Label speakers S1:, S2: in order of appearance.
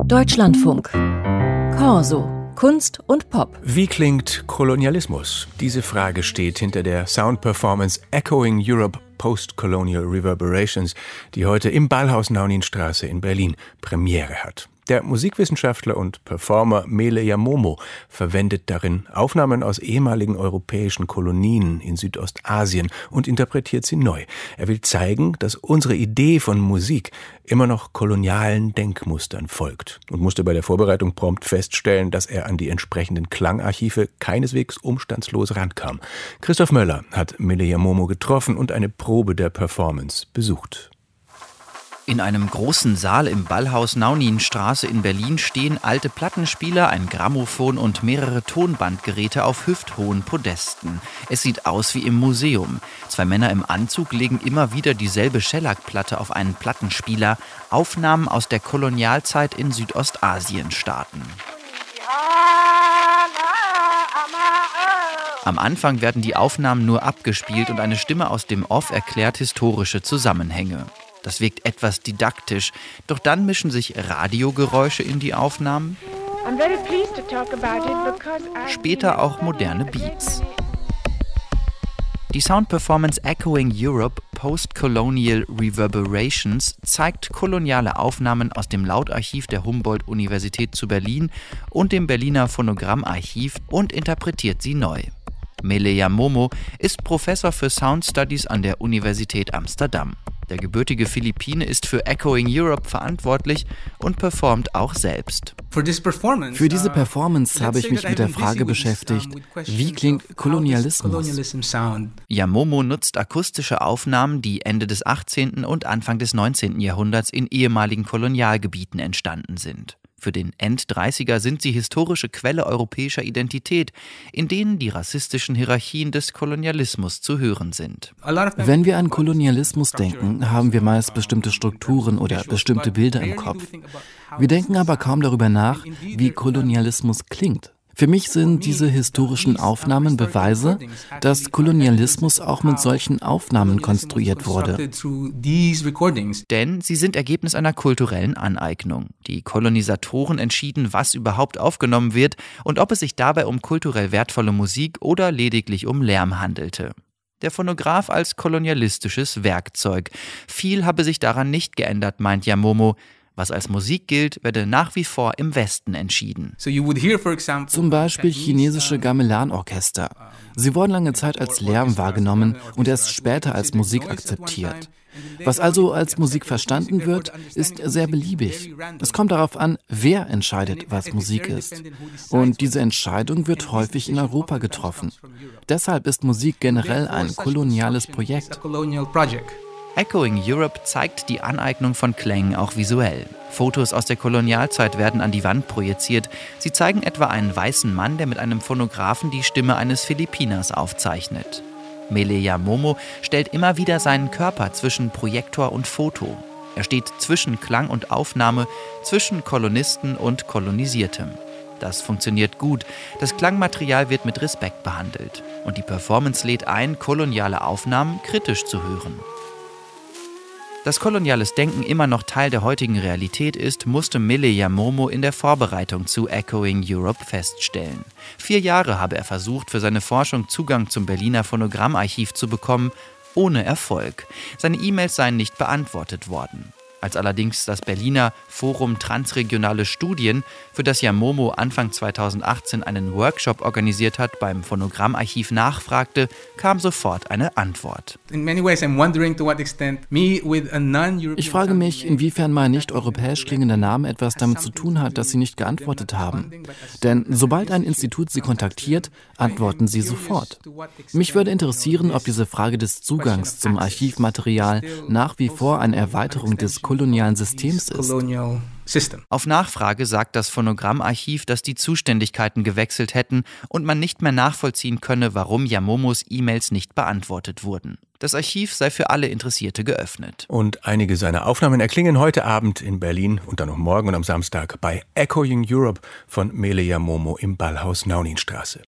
S1: Deutschlandfunk. Corso. Kunst und Pop.
S2: Wie klingt Kolonialismus? Diese Frage steht hinter der Sound-Performance Echoing Europe Post-Colonial Reverberations, die heute im Ballhaus Nauninstraße in Berlin Premiere hat. Der Musikwissenschaftler und Performer Mele Yamomo verwendet darin Aufnahmen aus ehemaligen europäischen Kolonien in Südostasien und interpretiert sie neu. Er will zeigen, dass unsere Idee von Musik immer noch kolonialen Denkmustern folgt und musste bei der Vorbereitung prompt feststellen, dass er an die entsprechenden Klangarchive keineswegs umstandslos rankam. Christoph Möller hat Mele Yamomo getroffen und eine Probe der Performance besucht.
S3: In einem großen Saal im Ballhaus Nauninstraße in Berlin stehen alte Plattenspieler, ein Grammophon und mehrere Tonbandgeräte auf hüfthohen Podesten. Es sieht aus wie im Museum. Zwei Männer im Anzug legen immer wieder dieselbe Schellackplatte auf einen Plattenspieler. Aufnahmen aus der Kolonialzeit in Südostasien starten. Am Anfang werden die Aufnahmen nur abgespielt und eine Stimme aus dem Off erklärt historische Zusammenhänge. Das wirkt etwas didaktisch, doch dann mischen sich Radiogeräusche in die Aufnahmen, später auch moderne Beats. Die Sound-Performance Echoing Europe Post-Colonial Reverberations zeigt koloniale Aufnahmen aus dem Lautarchiv der Humboldt-Universität zu Berlin und dem Berliner Phonogrammarchiv und interpretiert sie neu. Mele Yamomo ist Professor für Sound Studies an der Universität Amsterdam. Der gebürtige Philippine ist für Echoing Europe verantwortlich und performt auch selbst.
S4: Für diese Performance habe ich mich mit der Frage beschäftigt, wie klingt Kolonialismus?
S3: Yamomo nutzt akustische Aufnahmen, die Ende des 18. und Anfang des 19. Jahrhunderts in ehemaligen Kolonialgebieten entstanden sind. Für den End-30er sind sie historische Quelle europäischer Identität, in denen die rassistischen Hierarchien des Kolonialismus zu hören sind.
S4: Wenn wir an Kolonialismus denken, haben wir meist bestimmte Strukturen oder bestimmte Bilder im Kopf. Wir denken aber kaum darüber nach, wie Kolonialismus klingt. Für mich sind diese historischen Aufnahmen Beweise, dass Kolonialismus auch mit solchen Aufnahmen konstruiert wurde.
S3: Denn sie sind Ergebnis einer kulturellen Aneignung. Die Kolonisatoren entschieden, was überhaupt aufgenommen wird und ob es sich dabei um kulturell wertvolle Musik oder lediglich um Lärm handelte. Der Phonograph als kolonialistisches Werkzeug. Viel habe sich daran nicht geändert, meint Yamomo. Was als Musik gilt, werde nach wie vor im Westen entschieden.
S4: Zum Beispiel chinesische Gamelan-Orchester. Sie wurden lange Zeit als Lärm wahrgenommen und erst später als Musik akzeptiert. Was also als Musik verstanden wird, ist sehr beliebig. Es kommt darauf an, wer entscheidet, was Musik ist. Und diese Entscheidung wird häufig in Europa getroffen. Deshalb ist Musik generell ein koloniales Projekt.
S3: Echoing Europe zeigt die Aneignung von Klängen auch visuell. Fotos aus der Kolonialzeit werden an die Wand projiziert. Sie zeigen etwa einen weißen Mann, der mit einem Phonographen die Stimme eines Philippiners aufzeichnet. Mele Yamomo stellt immer wieder seinen Körper zwischen Projektor und Foto. Er steht zwischen Klang und Aufnahme, zwischen Kolonisten und Kolonisiertem. Das funktioniert gut. Das Klangmaterial wird mit Respekt behandelt. Und die Performance lädt ein, koloniale Aufnahmen kritisch zu hören. Dass koloniales Denken immer noch Teil der heutigen Realität ist, musste Mele Yamomo in der Vorbereitung zu Echoing Europe feststellen. 4 Jahre habe er versucht, für seine Forschung Zugang zum Berliner Phonogrammarchiv zu bekommen, ohne Erfolg. Seine E-Mails seien nicht beantwortet worden. Als allerdings das Berliner Forum Transregionale Studien, für das Yamomo Anfang 2018 einen Workshop organisiert hat, beim Phonogrammarchiv nachfragte, kam sofort eine Antwort.
S4: Ich frage mich, inwiefern mein nicht europäisch klingender Name etwas damit zu tun hat, dass Sie nicht geantwortet haben. Denn sobald ein Institut Sie kontaktiert, antworten Sie sofort. Mich würde interessieren, ob diese Frage des Zugangs zum Archivmaterial nach wie vor eine Erweiterung des kolonialen Systems ist.
S3: Auf Nachfrage sagt das Phonogrammarchiv, dass die Zuständigkeiten gewechselt hätten und man nicht mehr nachvollziehen könne, warum Yamomos E-Mails nicht beantwortet wurden. Das Archiv sei für alle Interessierte geöffnet.
S2: Und einige seiner Aufnahmen erklingen heute Abend in Berlin und dann noch morgen und am Samstag bei Echoing Europe von Mele Yamomo im Ballhaus Nauninstraße.